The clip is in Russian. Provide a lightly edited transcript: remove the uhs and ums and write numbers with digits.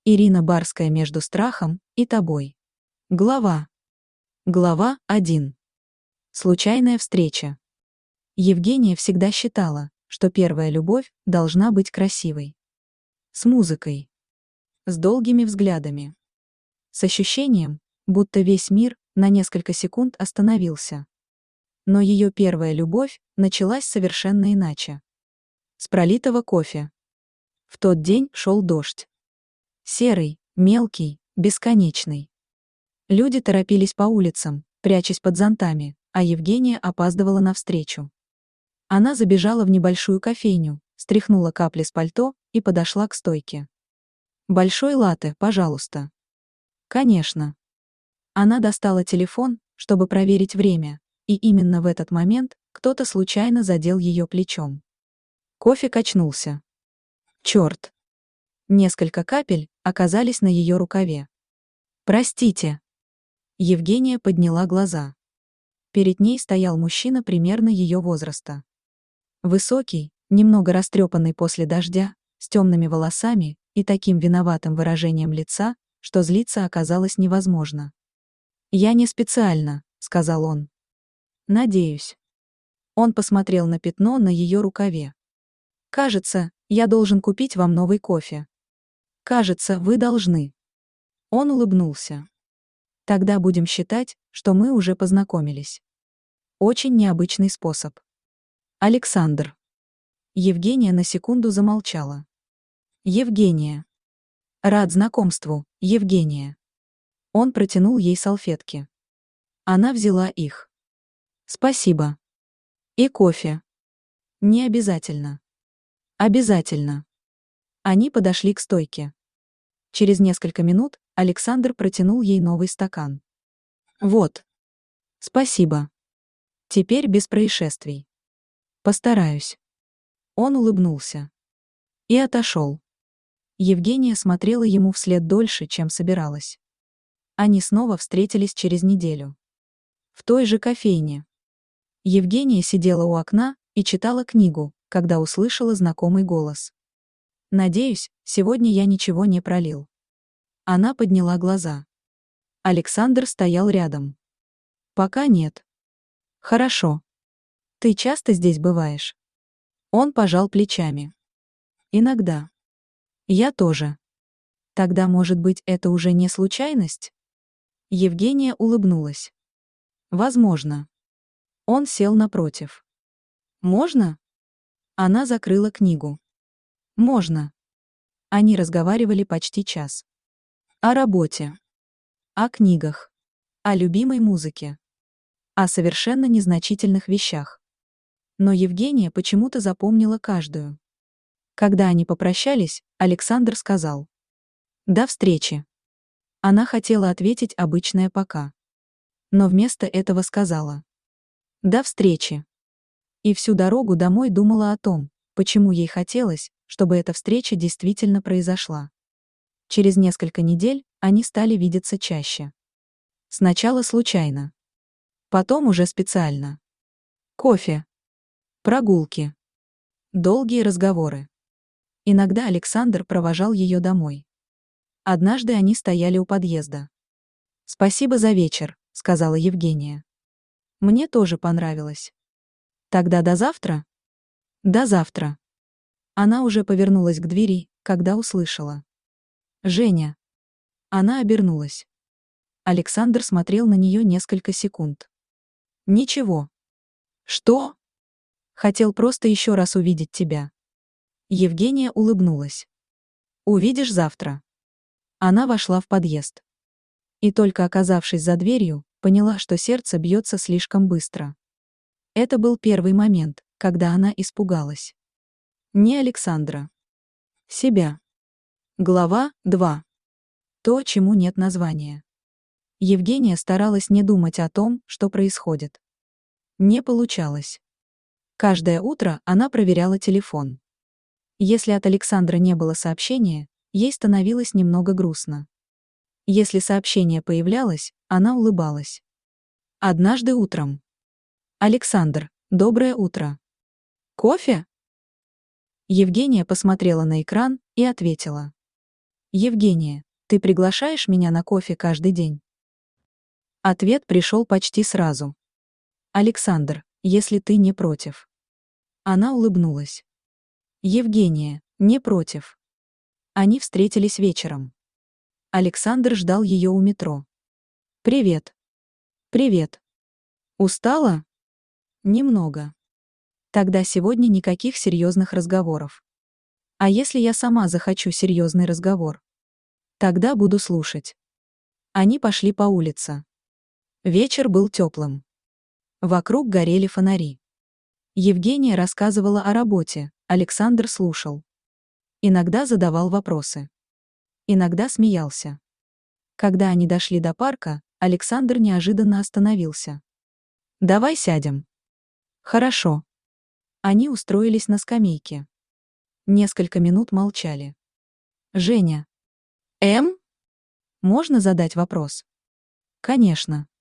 Ирина Барская между страхом и тобой. Глава 1. Случайная встреча. Евгения всегда считала, что первая любовь должна быть красивой. С музыкой. С долгими взглядами. С ощущением, будто весь мир на несколько секунд остановился. Но ее первая любовь началась совершенно иначе. С пролитого кофе. В тот день шел дождь. Серый, мелкий, бесконечный. Люди торопились по улицам, прячась под зонтами, а Евгения опаздывала навстречу. Она забежала в небольшую кофейню, стряхнула капли с пальто и подошла к стойке. «Большой латте, пожалуйста». «Конечно». Она достала телефон, чтобы проверить время, и именно в этот момент кто-то случайно задел ее плечом. Кофе качнулся. Черт! Несколько капель оказались на ее рукаве. «Простите». Евгения подняла глаза. Перед ней стоял мужчина примерно ее возраста. Высокий, немного растрепанный после дождя, с темными волосами и таким виноватым выражением лица, что злиться оказалось невозможно. «Я не специально», — сказал он. «Надеюсь». Он посмотрел на пятно на ее рукаве. «Кажется, я должен купить вам новый кофе». «Кажется, вы должны». Он улыбнулся. «Тогда будем считать, что мы уже познакомились». Очень необычный способ. Александр. Евгения на секунду замолчала. «Евгения. Рад знакомству, Евгения». Он протянул ей салфетки. Она взяла их. «Спасибо. И кофе». «Не обязательно». «Обязательно». Они подошли к стойке. Через несколько минут Александр протянул ей новый стакан. «Вот». «Спасибо. Теперь без происшествий». «Постараюсь». Он улыбнулся. И отошел. Евгения смотрела ему вслед дольше, чем собиралась. Они снова встретились через неделю. В той же кофейне. Евгения сидела у окна и читала книгу, когда услышала знакомый голос. «Надеюсь, сегодня я ничего не пролил». Она подняла глаза. Александр стоял рядом. «Пока нет». «Хорошо. Ты часто здесь бываешь?» Он пожал плечами. «Иногда». «Я тоже». «Тогда, может быть, это уже не случайность?» Евгения улыбнулась. «Возможно». Он сел напротив. «Можно?» Она закрыла книгу. «Можно». Они разговаривали почти час. О работе. О книгах. О любимой музыке. О совершенно незначительных вещах. Но Евгения почему-то запомнила каждую. Когда они попрощались, Александр сказал: «До встречи». Она хотела ответить обычное «пока». Но вместо этого сказала: «До встречи». И всю дорогу домой думала о том, почему ей хотелось, чтобы эта встреча действительно произошла. Через несколько недель они стали видеться чаще. Сначала случайно. Потом уже специально. Кофе. Прогулки. Долгие разговоры. Иногда Александр провожал ее домой. Однажды они стояли у подъезда. «Спасибо за вечер», — сказала Евгения. «Мне тоже понравилось». «Тогда до завтра?» «До завтра». Она уже повернулась к двери, когда услышала: «Женя». Она обернулась. Александр смотрел на нее несколько секунд. «Ничего». «Что?» «Хотел просто еще раз увидеть тебя». Евгения улыбнулась. «Увидишь завтра». Она вошла в подъезд. И только оказавшись за дверью, поняла, что сердце бьется слишком быстро. Это был первый момент, когда она испугалась. Не Александра. Себя. Глава 2. То, чему нет названия. Евгения старалась не думать о том, что происходит. Не получалось. Каждое утро она проверяла телефон. Если от Александра не было сообщения, ей становилось немного грустно. Если сообщение появлялось, она улыбалась. Однажды утром. «Александр, доброе утро. Кофе?» Евгения посмотрела на экран и ответила: Евгения, ты приглашаешь меня на кофе каждый день? Ответ пришел почти сразу. Александр, если ты не против. Она улыбнулась. Евгения, не против. Они встретились вечером. Александр ждал ее у метро. Привет. Привет. Устала? Немного. Тогда сегодня никаких серьезных разговоров. А если я сама захочу серьезный разговор? Тогда буду слушать. Они пошли по улице. Вечер был теплым. Вокруг горели фонари. Евгения рассказывала о работе, Александр слушал. Иногда задавал вопросы. Иногда смеялся. Когда они дошли до парка, Александр неожиданно остановился. «Давай сядем». «Хорошо». Они устроились на скамейке. Несколько минут молчали. «Женя». «Можно задать вопрос?» «Конечно».